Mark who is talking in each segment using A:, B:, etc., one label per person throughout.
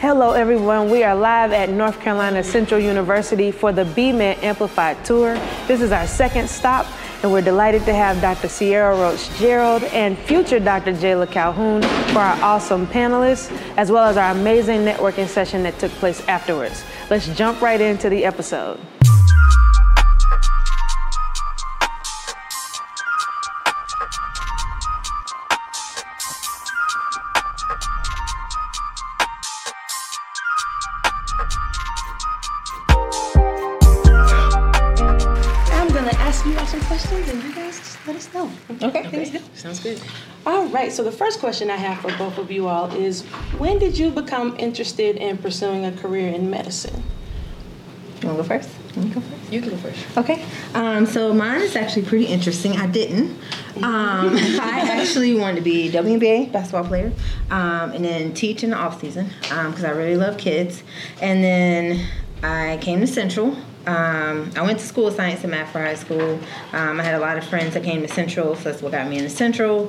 A: Hello everyone, we are live at North Carolina Central University for the BMed Amplified Tour. This is our second stop, and we're delighted to have Dr. Sierra Roach-Gerald and future Dr. Jayla Calhoun for our awesome panelists, as well as our amazing networking session that took place afterwards. Let's jump right into the episode.
B: Okay.
C: Sounds good.
B: All right, so the first question I have for both of you all is, when did you become interested in pursuing a career in medicine?
D: You want to go first?
C: You can go first.
D: Okay. So mine is actually pretty interesting. I didn't. I actually wanted to be WNBA basketball player and then teach in the off season because I really love kids. And then I came to Central. I went to school of science and math for high school. I had a lot of friends that came to Central, so that's what got me into Central.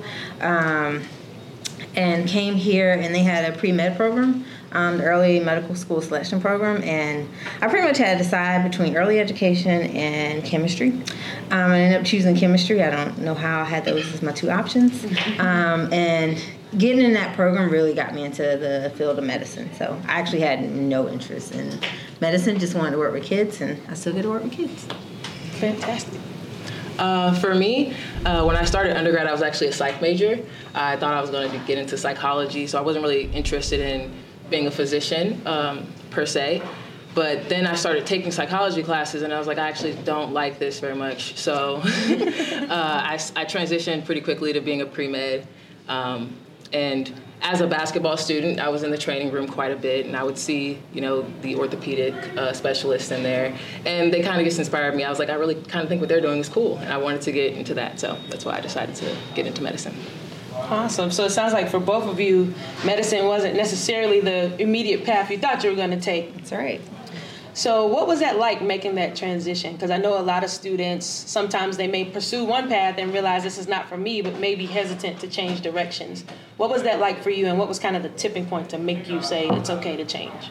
D: And came here, and they had a pre-med program, the early medical school selection program, and I pretty much had to decide between early education and chemistry. I ended up choosing chemistry. I don't know how I had those as my two options. And getting in that program really got me into the field of medicine. So I actually had no interest in medicine, just wanted to work with kids, and I still get to work with kids.
B: Fantastic.
C: For me, when I started undergrad, I was actually a psych major. I thought I was going to get into psychology, so I wasn't really interested in being a physician per se. But then I started taking psychology classes, and I was like, I actually don't like this very much. So I transitioned pretty quickly to being a pre-med. And as a basketball student, I was in the training room quite a bit, and I would see, the orthopedic specialists in there, and they kind of just inspired me. I was like, I really kind of think what they're doing is cool, and I wanted to get into that, so that's why I decided to get into medicine.
B: Awesome. So it sounds like for both of you, medicine wasn't necessarily the immediate path you thought you were going to take.
D: That's right.
B: So what was that like, making that transition? Because I know a lot of students, sometimes they may pursue one path and realize this is not for me, but may be hesitant to change directions. What was that like for you, and what was kind of the tipping point to make you say it's okay to change?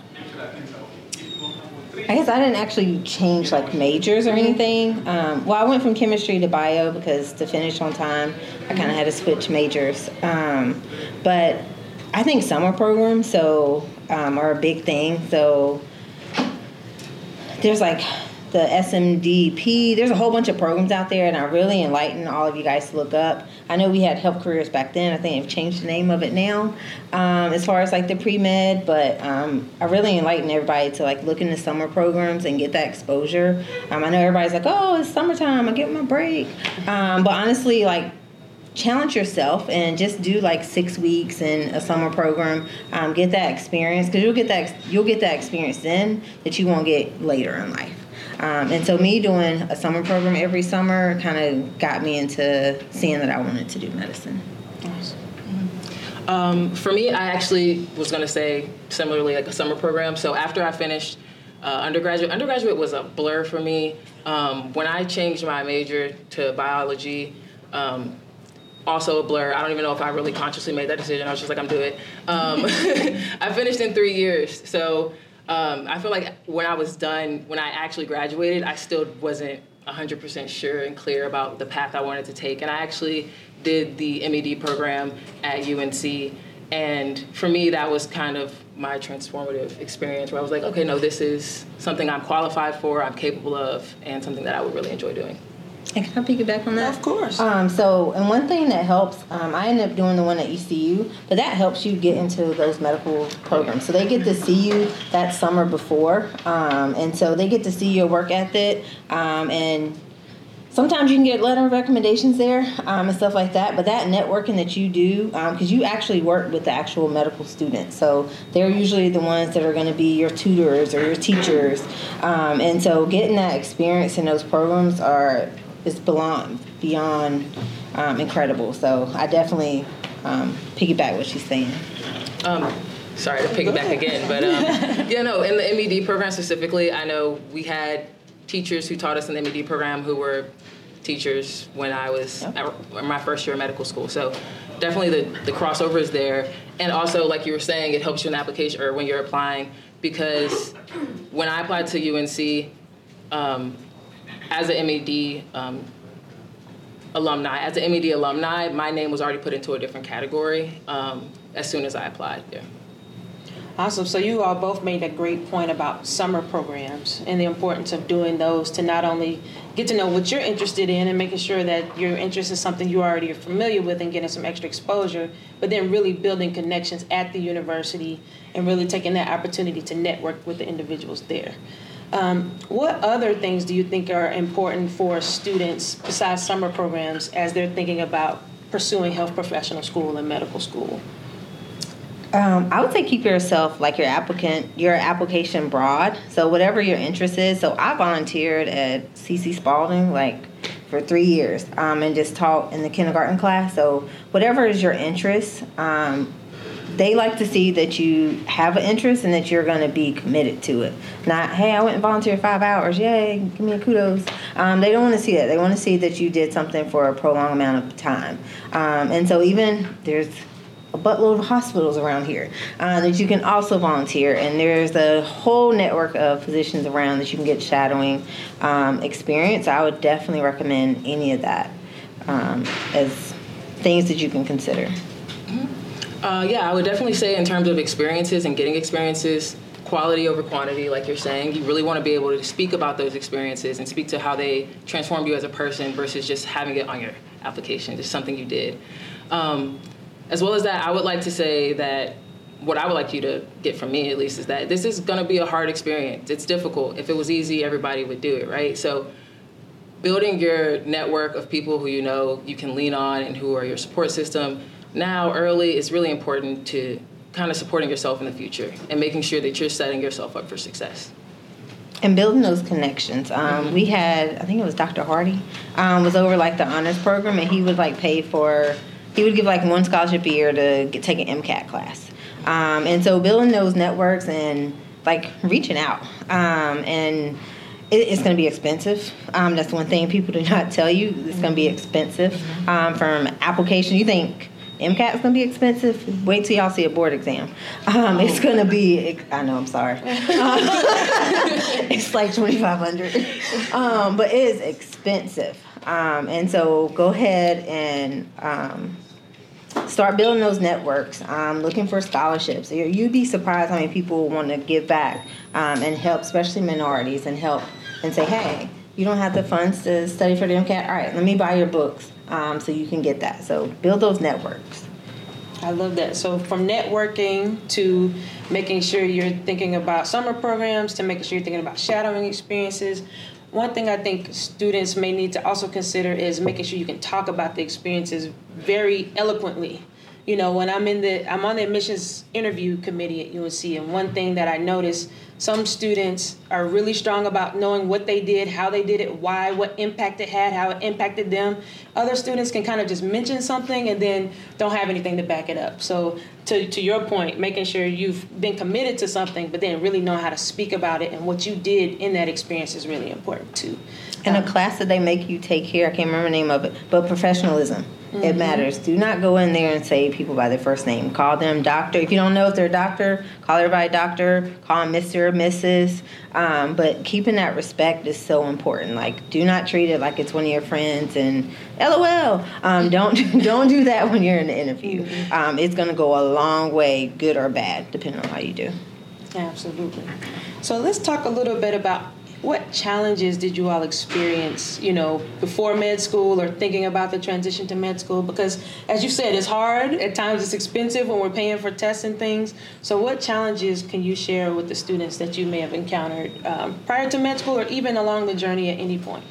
D: I guess I didn't actually change majors or anything. Well, I went from chemistry to bio because to finish on time, I kind of had to switch majors. But I think summer programs are a big thing. So there's the SMDP. There's a whole bunch of programs out there, and I really enlighten all of you guys to look up. I know we had Health Careers back then. I think they've changed the name of it now as far as the pre-med, but I really enlighten everybody to look into summer programs and get that exposure. I know everybody's like, oh, it's summertime, I get my break. But honestly, challenge yourself and just do 6 weeks in a summer program. Get that experience, because you'll get that experience then that you won't get later in life. And so me doing a summer program every summer kind of got me into seeing that I wanted to do medicine.
C: For me, I actually was going to say similarly a summer program. So after I finished undergraduate was a blur for me. When I changed my major to biology, also a blur. I don't even know if I really consciously made that decision. I was just like, I'm doing it. I finished in 3 years. So I feel like when I was done, when I actually graduated, I still wasn't 100% sure and clear about the path I wanted to take. And I actually did the MED program at UNC. And for me, that was kind of my transformative experience where I was like, okay, no, this is something I'm qualified for, I'm capable of, and something that I would really enjoy doing.
D: And can I piggyback on that?
B: Of course.
D: And one thing that helps, I ended up doing the one at ECU, but that helps you get into those medical programs. So they get to see you that summer before, and so they get to see your work ethic, and sometimes you can get letter of recommendations there and stuff like that, but that networking that you do, because you actually work with the actual medical students, so they're usually the ones that are going to be your tutors or your teachers, and so getting that experience in those programs is beyond incredible. So I definitely piggyback what she's saying.
C: Sorry to piggyback again, but in the MED program specifically, I know we had teachers who taught us in the MED program who were teachers when I was in my first year of medical school. So definitely the crossover is there. And also, like you were saying, it helps you in the application or when you're applying, because when I applied to UNC as an MED alumni, my name was already put into a different category as soon as I applied there.
B: Awesome. So you all both made a great point about summer programs and the importance of doing those to not only get to know what you're interested in and making sure that your interest is something you already are familiar with and getting some extra exposure, but then really building connections at the university and really taking that opportunity to network with the individuals there. What other things do you think are important for students besides summer programs as they're thinking about pursuing health professional school and medical school?
D: I would say keep yourself, like your application broad. So whatever your interest is. So I volunteered at C.C. Spalding for 3 years and just taught in the kindergarten class. So whatever is your interest, they like to see that you have an interest and that you're going to be committed to it. Not, hey, I went and volunteered 5 hours. Yay, give me a kudos. They don't want to see that. They want to see that you did something for a prolonged amount of time. And so even there's a buttload of hospitals around here that you can also volunteer, and there's a whole network of physicians around that you can get shadowing experience. I would definitely recommend any of that as things that you can consider.
C: I would definitely say in terms of experiences and getting experiences, quality over quantity, like you're saying. You really want to be able to speak about those experiences and speak to how they transformed you as a person versus just having it on your application, just something you did. As well as that, I would like to say that what I would like you to get from me, at least, is that this is going to be a hard experience. It's difficult. If it was easy, everybody would do it, right? So building your network of people who you know you can lean on and who are your support system now early is really important to kind of supporting yourself in the future and making sure that you're setting yourself up for success.
D: And building those connections. We had, I think it was Dr. Hardy, was over the honors program, and he would he would give one scholarship a year to take an MCAT class. And so building those networks and reaching out. And it's going to be expensive. That's one thing people do not tell you. It's going to be expensive. From application, you think MCAT's going to be expensive? Wait till y'all see a board exam. It's going to be, I know, I'm sorry. It's $2,500. But it is expensive. And so go ahead and start building those networks, looking for scholarships. You'd be surprised how many people want to give back and help, especially minorities, and help and say, hey, you don't have the funds to study for the MCAT? All right, let me buy your books so you can get that. So build those networks.
B: I love that. So from networking to making sure you're thinking about summer programs to making sure you're thinking about shadowing experiences, one thing I think students may need to also consider is making sure you can talk about the experiences very eloquently. You know, when I'm on the admissions interview committee at UNC, and one thing that I noticed, some students are really strong about knowing what they did, how they did it, why, what impact it had, how it impacted them. Other students can kind of just mention something and then don't have anything to back it up. So to your point, making sure you've been committed to something, but then really know how to speak about it and what you did in that experience is really important too.
D: And a class that they make you take here, I can't remember the name of it, but professionalism. Mm-hmm. It matters. Do not go in there and say people by their first name. Call them doctor. If you don't know if they're a doctor, call everybody doctor. Call them Mr. or Mrs. But keeping that respect is so important. Do not treat it like it's one of your friends and LOL. Don't do that when you're in the interview. Mm-hmm. It's going to go a long way, good or bad, depending on how you do.
B: Absolutely. So let's talk a little bit about what challenges did you all experience, before med school or thinking about the transition to med school? Because, as you said, it's hard. At times it's expensive when we're paying for tests and things. So what challenges can you share with the students that you may have encountered prior to med school or even along the journey at any point?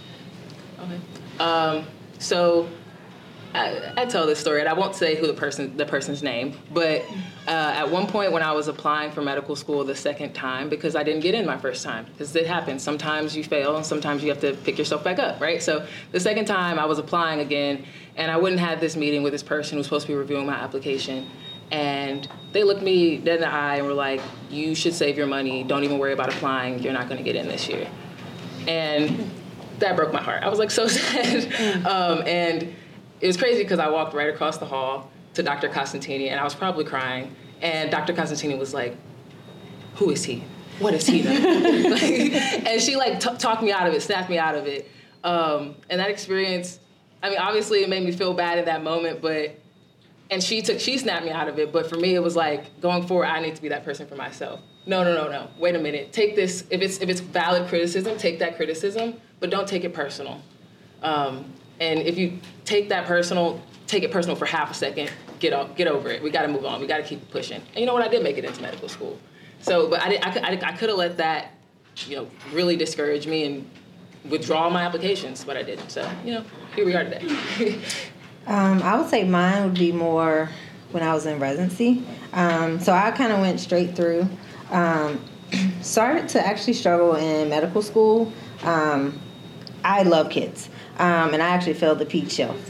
C: Okay. So I tell this story, and I won't say who the person's name, but at one point when I was applying for medical school the second time, because I didn't get in my first time, because it happens. Sometimes you fail, and sometimes you have to pick yourself back up, right? So the second time I was applying again, and I went and had this meeting with this person who was supposed to be reviewing my application, and they looked me dead in the eye and were like, you should save your money. Don't even worry about applying. You're not going to get in this year. And that broke my heart. I was so sad. And it was crazy because I walked right across the hall to Dr. Costantini, and I was probably crying. And Dr. Costantini was like, "Who is he? What is he?" And she like talked me out of it, snapped me out of it. And that experience, I mean, obviously it made me feel bad in that moment, and she snapped me out of it. But for me, it was like, going forward, I need to be that person for myself. No. Wait a minute. Take this. If it's valid criticism, take that criticism, but don't take it personal. And if you take it personal for half a second, get over it. We got to move on. We got to keep pushing. And you know what? I did make it into medical school. So, but I could have let that, really discourage me and withdraw my applications, but I didn't. So, here we are today.
D: I would say mine would be more when I was in residency. So I kind of went straight through. Started to actually struggle in medical school. I love kids, and I actually failed the PEDS shelf.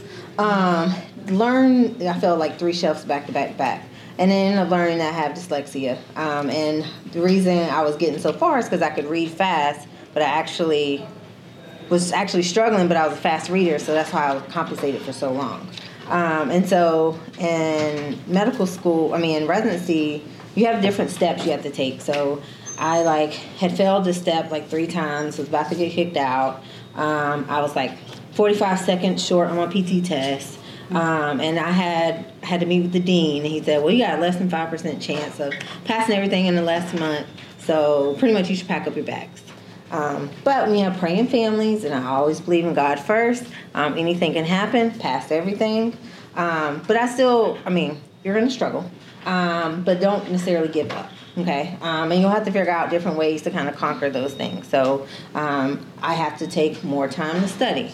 D: I failed like 3 shelves back to back to back. And then ended up learning that I have dyslexia. And the reason I was getting so far is because I could read fast, but I was struggling, but I was a fast reader, so that's why I was compensated for so long. And so in in residency, you have different steps you have to take. So I had failed this step 3 times, was about to get kicked out. I was 45 seconds short on my PT test. And I had to meet with the dean, and he said, well, you got a less than 5% chance of passing everything in the last month, so pretty much you should pack up your bags. But when you have praying families, and I always believe in God first, anything can happen, past everything. But I still, you're going to struggle, but don't necessarily give up, okay? And you'll have to figure out different ways to kind of conquer those things. So I have to take more time to study.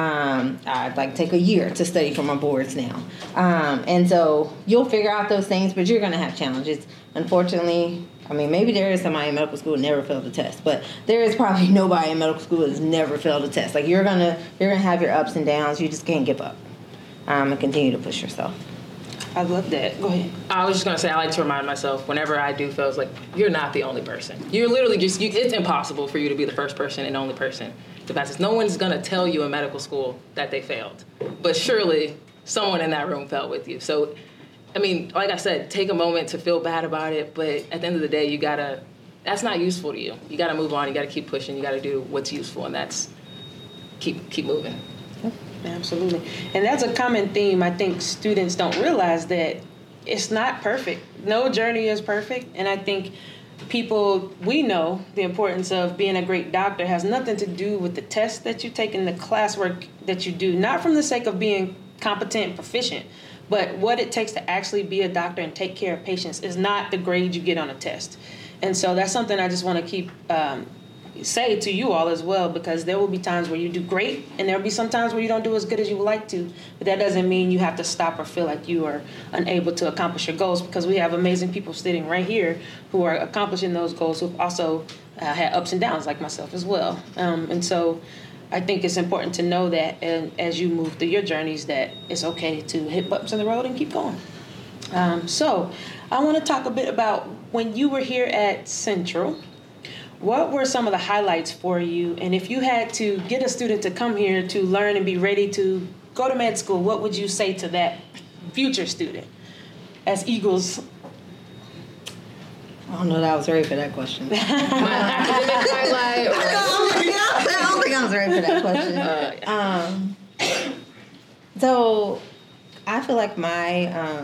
D: I'd take a year to study for my boards now. And so you'll figure out those things, but you're going to have challenges. Unfortunately, maybe there is somebody in medical school who never failed a test, but there is probably nobody in medical school that's never failed a test. You're gonna have your ups and downs. You just can't give up, and continue to push yourself.
B: I love that. Go ahead.
C: I was just going to say, I like to remind myself whenever I do fail, it's you're not the only person. You're literally it's impossible for you to be the first person and only person to pass this. No one's going to tell you in medical school that they failed. But surely someone in that room failed with you. So, like I said, take a moment to feel bad about it. But at the end of the day, that's not useful to you. You got to move on. You got to keep pushing. You got to do what's useful. And that's keep moving.
B: Absolutely. And that's a common theme. I think students don't realize that it's not perfect. No journey is perfect. And I think we know the importance of being a great doctor has nothing to do with the tests that you take and the classwork that you do, not from the sake of being competent and proficient, but what it takes to actually be a doctor and take care of patients is not the grade you get on a test. And so that's something I just want to keep say to you all as well, because there will be times where you do great and there will be some times where you don't do as good as you would like to, but that doesn't mean you have to stop or feel like you are unable to accomplish your goals, because we have amazing people sitting right here who are accomplishing those goals, who've also had ups and downs like myself as well. And so I think it's important to know that, and as you move through your journeys, that it's okay to hit bumps in the road and keep going. So I want to talk a bit about when you were here at Central. What were some of the highlights for you? And if you had to get a student to come here to learn and be ready to go to med school, what would you say to that future student as Eagles?
D: I don't know that I was ready for that question.
C: My academic highlight?
D: I don't think I was ready for that question. So I feel like my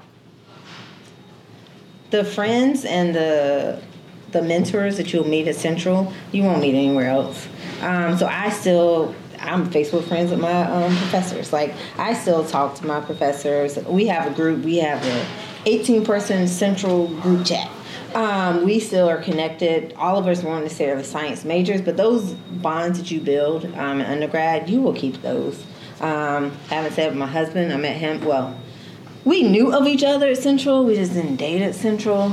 D: the friends and the mentors that you'll meet at Central, you won't meet anywhere else. So I'm Facebook friends with my professors. I still talk to my professors. We have a group. We have a 18-person Central group chat. We still are connected. All of us weren't necessarily science majors, but those bonds that you build in undergrad, you will keep those. I haven't said with my husband. I met him, we knew of each other at Central. We just didn't date at Central.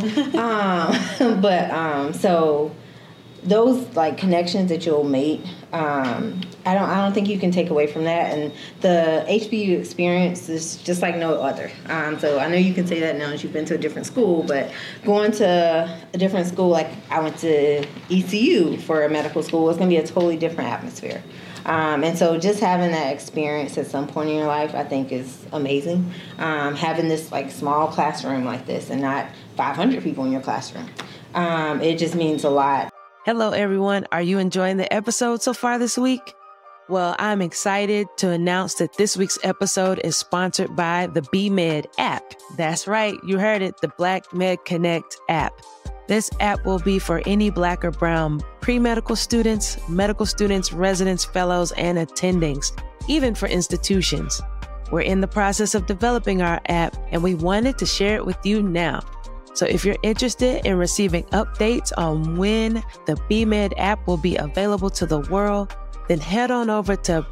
D: So those connections that you'll make, I don't think you can take away from that. And the HBU experience is just like no other. So I know you can say that now that you've been to a different school, but going to a different school, I went to ECU for a medical school, it's going to be a totally different atmosphere. And so just having that experience at some point in your life, I think, is amazing. Having this like small classroom like this and not 500 people in your classroom, it just means a lot.
A: Hello, everyone. Are you enjoying the episode so far this week? Well, I'm excited to announce that this week's episode is sponsored by the BMed app. That's right. You heard it. The Black Med Connect app. This app will be for any Black or brown pre-medical students, medical students, residents, fellows, and attendings, even for institutions. We're in the process of developing our app, and we wanted to share it with you now. So if you're interested in receiving updates on when the BMed app will be available to the world, then head on over to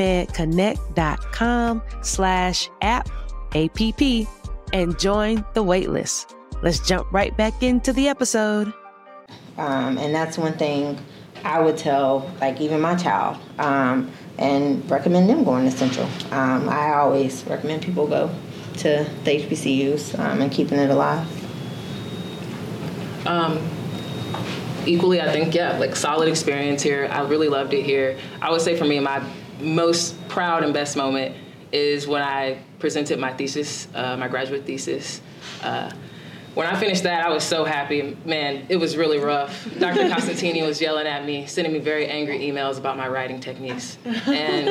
A: bmedconnect.com/app and join the waitlist. Let's jump right back into the episode.
D: And that's one thing I would tell, like, even my child, and recommend them going to Central. I always recommend people go to the HBCUs and keeping it alive.
C: Equally, I think, like solid experience here. I really loved it here. I would say for me, my most proud and best moment is when I presented my thesis, my graduate thesis. When I finished that, I was so happy. Man, it was really rough. Dr. Costantini was yelling at me, sending me very angry emails about my writing techniques. And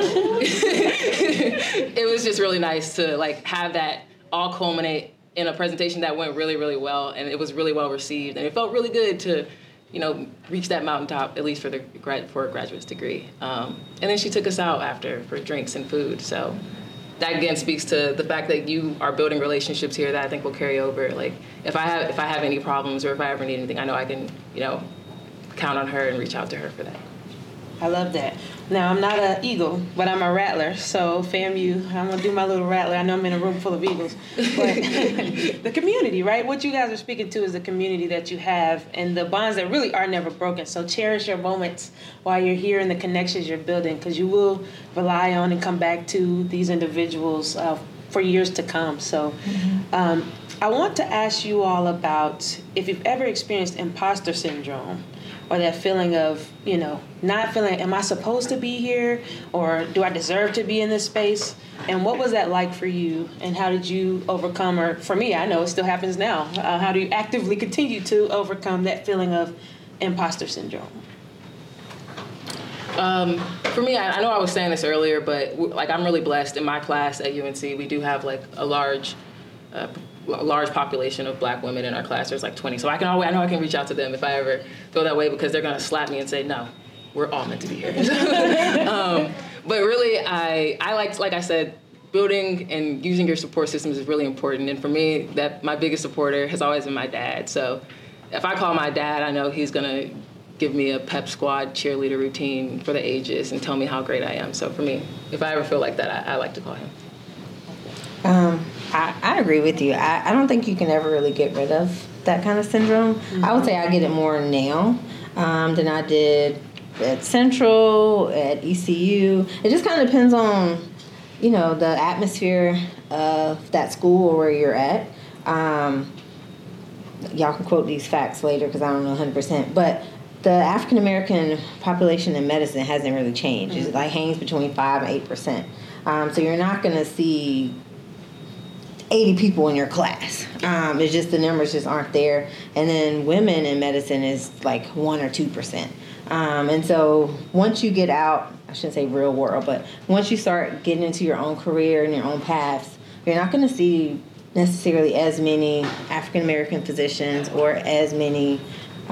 C: it was just really nice to like have that all culminate in a presentation that went really, really well, and it was really well received. And it felt really good to, reach that mountaintop, at least for a graduate's degree. And then she took us out after for drinks and food. So that again speaks to the fact that you are building relationships here that I think will carry over. Like if I have any problems or if I ever need anything, I know I can, count on her and reach out to her for that.
B: I love that. Now, I'm not an eagle, but I'm a rattler. So, FAMU, I'm going to do my little rattler. I know I'm in a room full of eagles. But the community, right? What you guys are speaking to is the community that you have and the bonds that really are never broken. So cherish your moments while you're here and the connections you're building, because you will rely on and come back to these individuals for years to come. So I want to ask you all about if you've ever experienced imposter syndrome, or that feeling of, not feeling, am I supposed to be here? Or do I deserve to be in this space? And what was that like for you? And how did you overcome, or for me, I know it still happens now. How do you actively continue to overcome that feeling of imposter syndrome?
C: For me, I know I was saying this earlier, but I'm really blessed. In my class at UNC, we do have like a large population of Black women in our class. There's like 20. So I know I can reach out to them if I ever feel that way, because they're going to slap me and say, no, we're all meant to be here. But really, I like I said, building and using your support systems is really important. And for me, that my biggest supporter has always been my dad. So if I call my dad, I know he's going to give me a pep squad cheerleader routine for the ages and tell me how great I am. So for me, if I ever feel like that, I like to call him.
D: I agree with you. I don't think you can ever really get rid of that kind of syndrome. Mm-hmm. I would say I get it more now than I did at Central, at ECU. It just kind of depends on, the atmosphere of that school or where you're at. Y'all can quote these facts later because I don't know 100%. But the African American population in medicine hasn't really changed. Mm-hmm. It like hangs between 5 and 8%. So you're not going to see 80 people in your class. It's just the numbers just aren't there. And then women in medicine is like 1 or 2%. And so once you get out, I shouldn't say real world, but once you start getting into your own career and your own paths, you're not going to see necessarily as many African American physicians or as many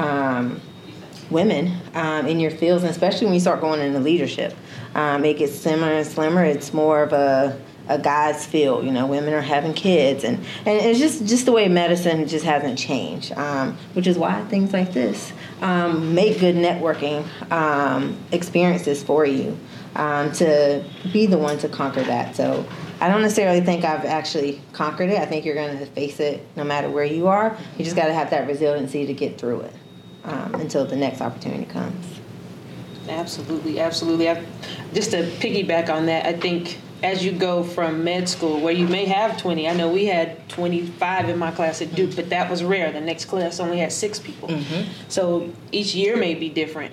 D: women in your fields, and especially when you start going into leadership. It gets slimmer and slimmer. It's more of a guy's field. Women are having kids, and it's just the way medicine just hasn't changed, which is why things like this make good networking experiences for you to be the one to conquer that. So I don't necessarily think I've actually conquered it. I think you're going to face it no matter where you are. You just got to have that resiliency to get through it until the next opportunity comes.
B: Absolutely. Just to piggyback on that, I think as you go from med school, where you may have 20, I know we had 25 in my class at Duke, but that was rare. The next class only had 6 people. Mm-hmm. So each year may be different.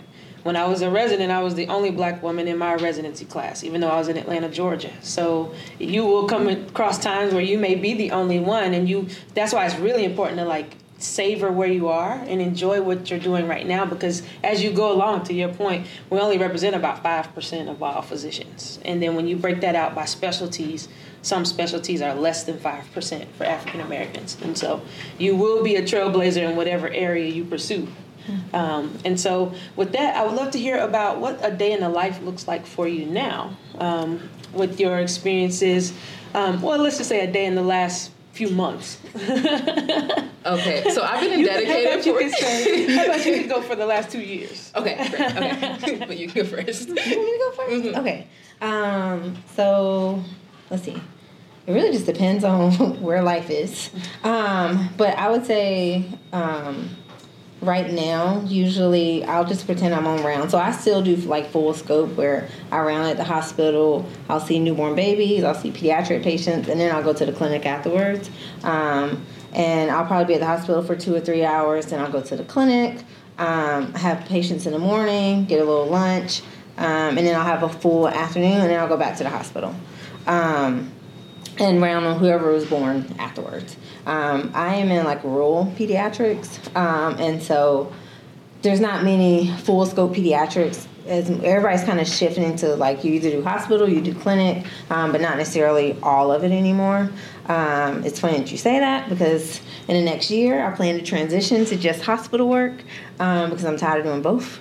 B: when I was a resident, I was the only black woman in my residency class, even though I was in Atlanta, Georgia. So you will come across times where you may be the only one, and that's why it's really important to like savor where you are and enjoy what you're doing right now, because as you go along, to your point, we only represent about 5% of all physicians. And then when you break that out by specialties, some specialties are less than 5% for African Americans. And so you will be a trailblazer in whatever area you pursue. And so with that, I would love to hear about what a day in the life looks like for you now, with your experiences. Well, let's just say a day in the last few months.
C: Okay, so I've been dedicated
B: how about you could go for the last 2 years?
C: Okay, great. Okay. But you can go first.
D: You want me to go first?
C: Mm-hmm.
D: Okay. So let's see. It really just depends on where life is. But I would say right now, usually I'll just pretend I'm on round. So I still do like full scope where I round at the hospital. I'll see newborn babies. I'll see pediatric patients. And then I'll go to the clinic afterwards. And I'll probably be at the hospital for 2 or 3 hours. Then I'll go to the clinic. Have patients in the morning, get a little lunch. And then I'll have a full afternoon. And then I'll go back to the hospital. And round on whoever was born afterwards. I am in like rural pediatrics, and so there's not many full scope pediatrics. As everybody's kind of shifting into like you either do hospital, you do clinic, but not necessarily all of it anymore. It's funny that you say that because in the next year I plan to transition to just hospital work because I'm tired of doing both.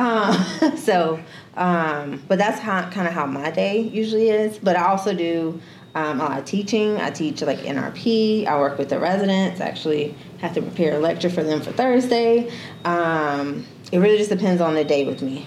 D: But that's kind of how my day usually is. But I also do a lot of teaching. I teach like NRP. I work with the residents. I actually have to prepare a lecture for them for Thursday. It really just depends on the day with me.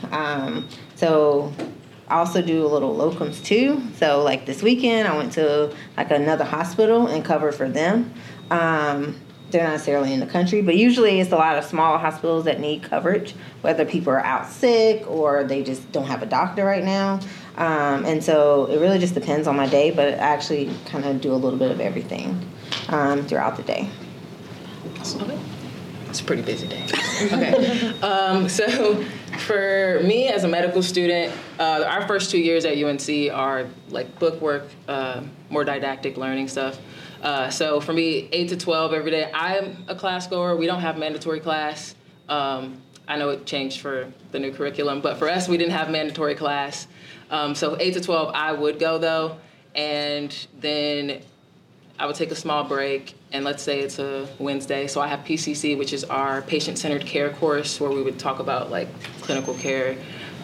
D: So I also do a little locums too. So like this weekend, I went to like another hospital and covered for them. They're not necessarily in the country, but usually it's a lot of smaller hospitals that need coverage, whether people are out sick or they just don't have a doctor right now. And so it really just depends on my day, but I actually kind of do a little bit of everything throughout the day.
C: Okay. It's a pretty busy day. Okay. So for me as a medical student, our first 2 years at UNC are like book work, more didactic learning stuff. So for me, 8 to 12 every day. I'm a class goer. We don't have mandatory class. I know it changed for the new curriculum, but for us, we didn't have mandatory class. So 8 to 12, I would go though, and then I would take a small break, and let's say it's a Wednesday. So I have PCC, which is our patient-centered care course, where we would talk about like clinical care,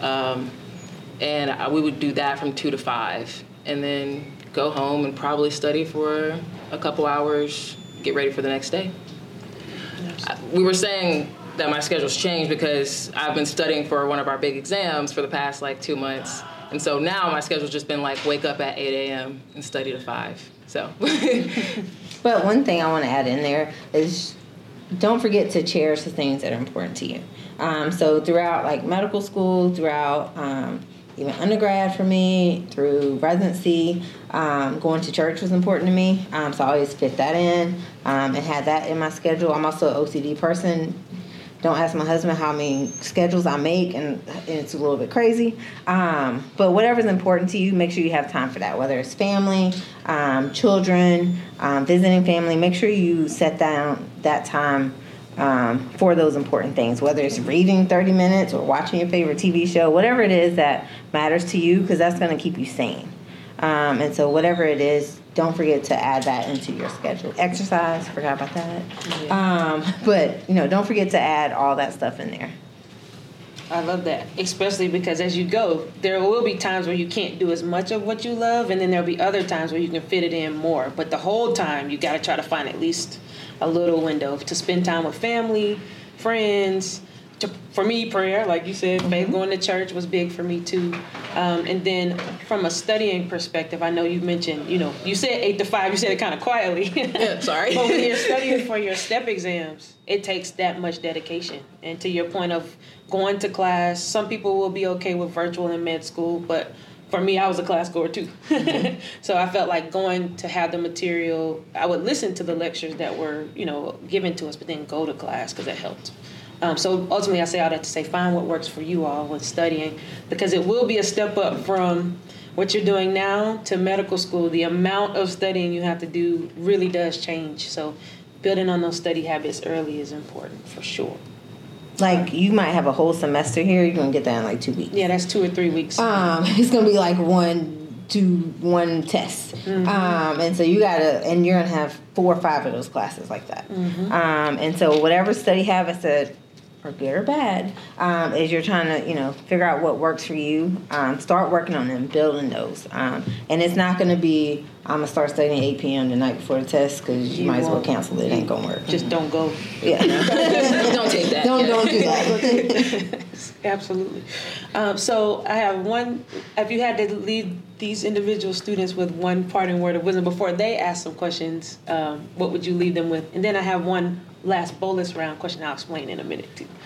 C: and we would do that from 2 to 5, and then go home and probably study for a couple hours, get ready for the next day. We were saying that my schedule's changed because I've been studying for one of our big exams for the past like 2 months. And so now my schedule's just been like wake up at 8 a.m. and study to 5. So.
D: But one thing I want to add in there is don't forget to cherish the things that are important to you. So throughout like medical school, throughout even undergrad for me, through residency, going to church was important to me. So I always fit that in and had that in my schedule. I'm also an OCD person. Don't ask my husband how many schedules I make, and it's a little bit crazy. But whatever's important to you, make sure you have time for that, whether it's family, children, visiting family. Make sure you set down that time for those important things, whether it's reading 30 minutes or watching your favorite TV show, whatever it is that matters to you, because that's going to keep you sane. And so whatever it is, don't forget to add that into your schedule. Exercise, forgot about that. Yeah. But, don't forget to add all that stuff in there.
B: I love that, especially because as you go, there will be times where you can't do as much of what you love, and then there'll be other times where you can fit it in more. But the whole time, you got to try to find at least a little window to spend time with family, friends. For me, prayer, like you said, faith, going to church was big for me too. And then from a studying perspective, I know you mentioned, you said 8 to 5, you said it kind of quietly.
C: Yeah, sorry.
B: But when you're studying for your STEP exams, it takes that much dedication. And to your point of going to class, some people will be okay with virtual in med school, but for me, I was a class goer too. Mm-hmm. So I felt like going to have the material, I would listen to the lectures that were, given to us, but then go to class because that helped. So ultimately, I say all that to say, find what works for you all when studying, because it will be a step up from what you're doing now to medical school. The amount of studying you have to do really does change. So building on those study habits early is important for sure.
D: Like, you might have a whole semester here, you're going to get that in like 2 weeks.
B: Yeah, that's 2 or 3 weeks.
D: It's going to be like one test. And so you gotta, and you're gonna have 4 or 5 of those classes like that. And so whatever study habits that are good or bad, as you're trying to, figure out what works for you, start working on them, building those. And it's not gonna be, I'm gonna start studying at 8 p.m. the night before the test, because you might as well cancel it. It ain't gonna work.
B: Just don't go.
D: Yeah.
C: Don't take that.
D: Don't do that.
B: Absolutely. So I have one, if you had to leave these individual students with one parting word of wisdom before they ask some questions, what would you leave them with? And then I have one last bonus round question I'll explain in a minute too.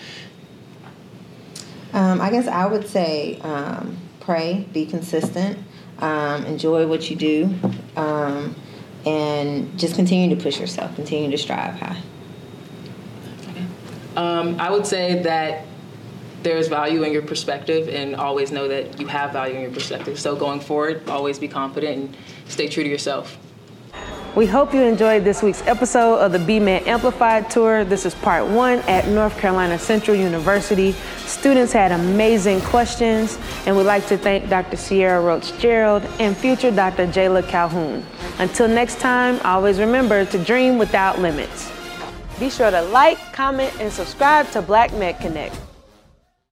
D: I guess I would say pray, be consistent, enjoy what you do, and just continue to push yourself, continue to strive high.
C: I would say that there's value in your perspective, and always know that you have value in your perspective. So going forward, always be confident and stay true to yourself.
A: We hope you enjoyed this week's episode of the BMed Amplified Tour. This is part 1 at North Carolina Central University. Students had amazing questions, and we'd like to thank Dr. Sierra Roach Gerald and future Dr. Jayla Calhoun. Until next time, always remember to dream without limits. Be sure to like, comment, and subscribe to Black Med Connect.